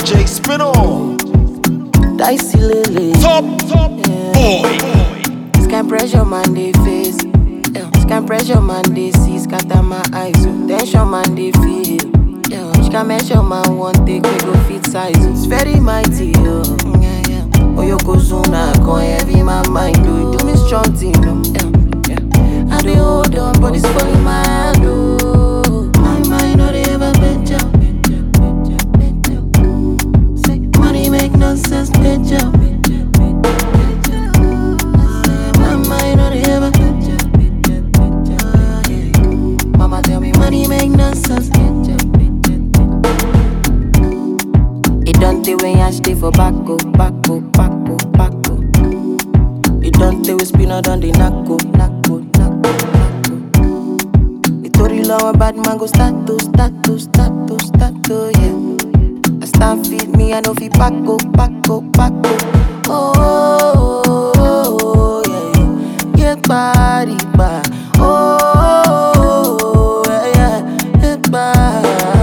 DJ Spinall. Dicey Lily. Top boy. Scan pressure man they face. Scan pressure man they see. Scatter my eyes. Tension man they feel. She can measure man one take we go fit size. It's very mighty. Oh you go soon I come heavy my mind. Do me strong thing. I do hold on but it's falling my hand. My mind no they ever bend up. Say money make no sense bend up. My mind no they ever bend up. Mama tell me money make no sense bend up. It don't take when I stay for backo. It don't take we spin out on the knuckle. Tori law bad man go start to, yeah. I start feed me, I know fi packo. Oh, yeah. Body, ba. Oh, yeah. Ba.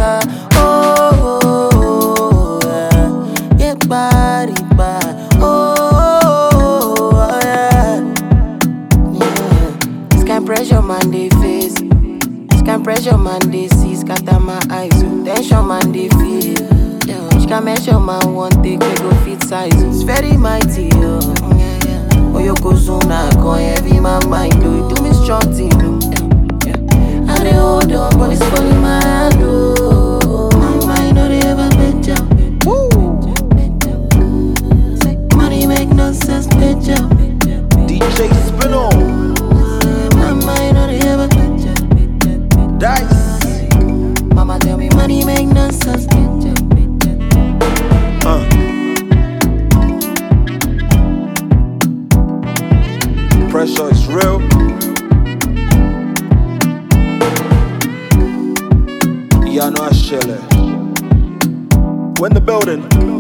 Oh, yeah. Body, ba. Oh, yeah. Scan pressure man they face. Scan pressure man they see. Scatter my eyes. Tension man they feel. She can measure man one take we go fit size. It's very mighty. Oh you go soon I come heavy my mind. Do me strong thing. I dey hold on but it's falling my hand. My mind no they ever bend up. Say money make no sense bend up. DJ Spinall. My mind no they ever bend up. Dice. Mama tell me money make no sense bend up. Pressure is real. Yeah, no, I share it. When the building.